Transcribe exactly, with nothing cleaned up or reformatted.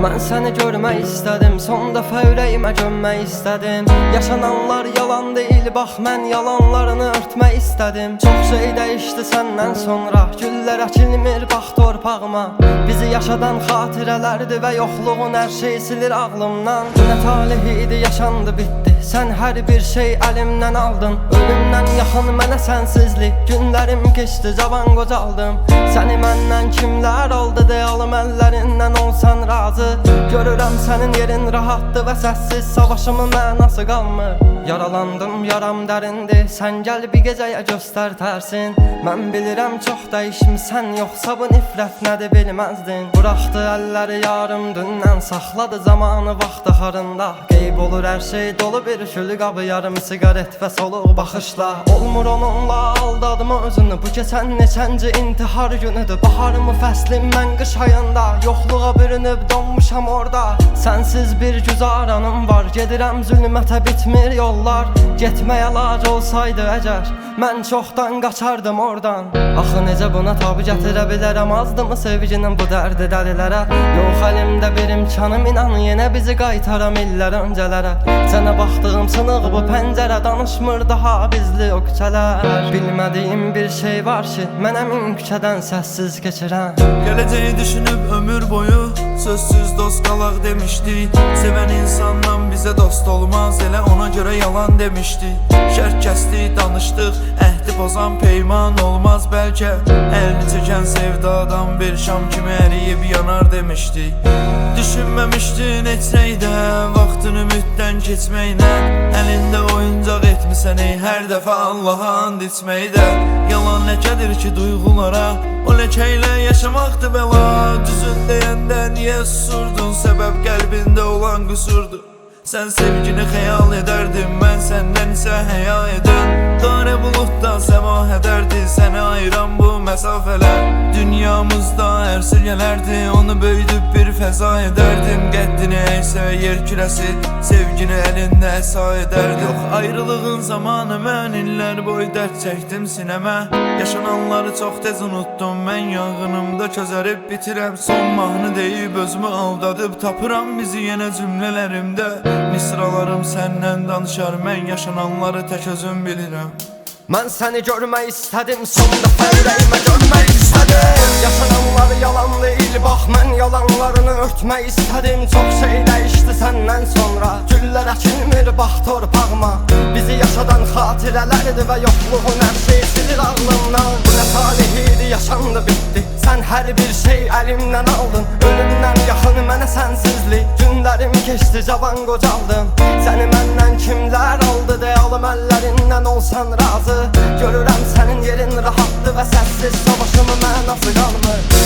Mən səni görmək istədim, son dəfə ürəyimə gömmək istədim. Yaşananlar yalan deyil, bax mən yalanlarını örtmək istədim. Çox şey dəyişdi səndən sonra, güllər əkilmir bax torpağıma. Bizi yaşadan xatirələrdir və yoxluğun hər şey silir ağlımdan. Nə talih idi, yaşandı, bitdi, sən hər bir şey əlimdən aldın. Ölümdən yaxın mənə sənsizlik, günlərim keçdi, cavan qocaldım. Səni məndən kimlər aldı, deyalım əllərindən olsan razı. Görürəm sənin yerin rahatdır və səssiz savaşımın mənası qalmır. Yaralandım, yaram dərindir, sən gəl bir gecəyə göstər tərsin. Mən bilirəm çox dəyişmisən, yoxsa bu nifrət nədir bilməzdin. Buraxdı əlləri yarım dündən, saxladı zamanı vaxt axarında. Qeyb olur hər şey, dolu bir külü qabı, yarım siqaret və soluq baxışla. Olmur onunla aldadma özünü, bu keçən neçənci intihar günüdür. Baharımı fəslim mən qış ayında, yoxluğa bürünüb donmuşam orada. Sənsiz bir güzaranım var, gedirəm zülmətə, bitmir yollar. Getməyə lac olsaydı əgər, mən çoxdan qaçardım oradan. Axı necə buna tabi gətirə bilərəm, azdımı sevginin bu dərdi dəlilərə. Yox əlimdə bir imkanım, inan yenə bizi qaytaram illər öncələrə. Sənə baxdığım sınıq bu pəncərə, danışmır daha bizli o küçələr. Bilmədiyim bir şey var ki, mənə min küçədən səssiz keçirəm. Gələcəyi düşünüb ömür boyu sözsüz dost qalaq demişdi. Sevən insandan bizə dost olmaz, elə ona görə yalan demişdi. Şərt kəsdi, danışdıq, əhdi pozan peyman olmaz bəlkə. Əlini çəkən sevdadan bir şam kimi əriyib yanar demişdi. Düşünməmişdin heç neydə, vaxtını ümiddən keçməklə. Əlində oyuncaq etmisən ey, hər dəfə Allaha and içməkdə. Yalan ləkədir ki duyğulara, o ləkə ilə yaşamaqdır bəla. Düzün deyəndə niyə susurdun, səbəb qəlbində olan qüsurdur. Sən sevgini xəyal edərdin, mən səndən isə həya edən. Qare buludda səma edərdi, səni ayıran bu məsafələr. Dünyamızda hər sürgələrdi, onu böyüdüb bir fəza edərdim. Qəddini əysə yer kürəsi, sevgini əlində əsa edərdi. Yox, ayrılığın zamanı mən illər boy dərd çəkdim sinəmə. Yaşananları çox tez unutdum, mən yanğınımda közərib bitirəm. Son mahnı deyib özümü aldadıb, tapıram bizi yenə cümlələrimdə. Misralarım səndən danışar, mən yaşananları tək özüm bilirəm. Mən səni görmək istədim, son dəfə ürəyimə gömmək istədim. Yaşananlar yalan deyil, bax mən yalanlarını örtmək istədim. Çox şey dəyişdi səndən sonra, güllər əkilmir bax torpağıma. Bizi yaşadan xatirələrdir və yoxluğun hər şey silir ağlımdan. Bu nə talih idi, yaşandı, bitdi, sən hər bir şey əlimdən aldın. Ölümdən yaxın mənə sənsizlik, günlərim keçdi, cavan qocaldım. Səni məndən kimlər aldı, deyalım əllərindən olsan razı. Görürəm sənin yerin rahatdır və səssiz savaşımın mənası qalmır.